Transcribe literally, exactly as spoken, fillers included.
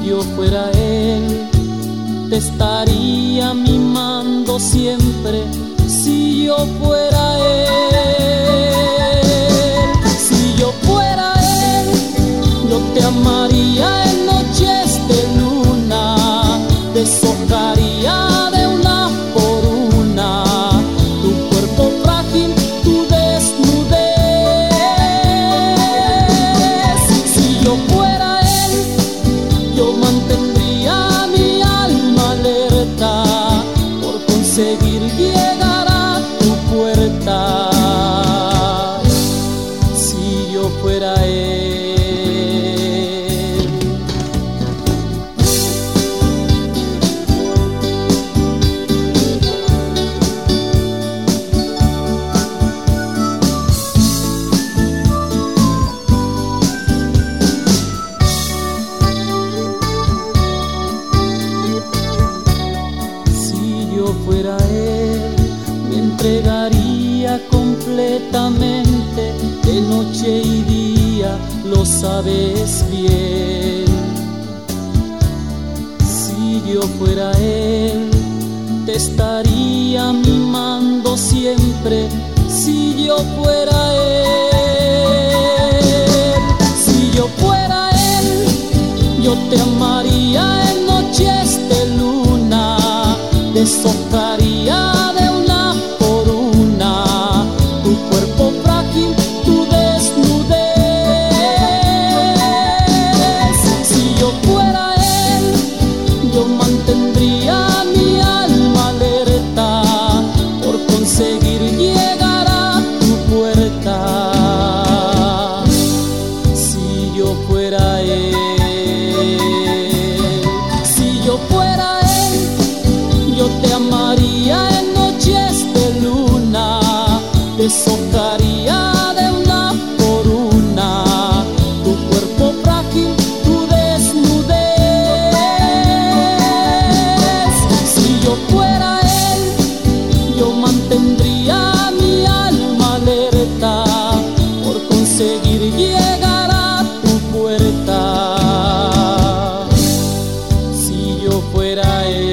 yo fuera él, te estaría mimando siempre. Si yo fuera él, si yo fuera él, yo te amaría en noches de luna, deshojaría de una por una tu cuerpo frágil, tu desnudez. Si yo fuera él, yo mantendría mi alma alerta por conseguir llegar a tu puerta. Si yo fuera él. Si yo fuera él, me entregaría completamente de noche y día, lo sabes bien. Si yo fuera él, te estaría mimando siempre. Si yo fuera él, si yo fuera él, yo te amaría en noches de luna, deshojaría de una por una tu cuerpo frágil, tu desnudez. Si yo fuera él, yo mantendría mi alma alerta por conseguir llegar a tu puerta. Si yo fuera él, si yo fuera él, yo te amaría en noches de luna, deshojaría de una por una tu cuerpo frágil, tu desnudez. Si yo fuera él, yo mantendría mi alma alerta por conseguir llegar a tu puerta. Si yo fuera él.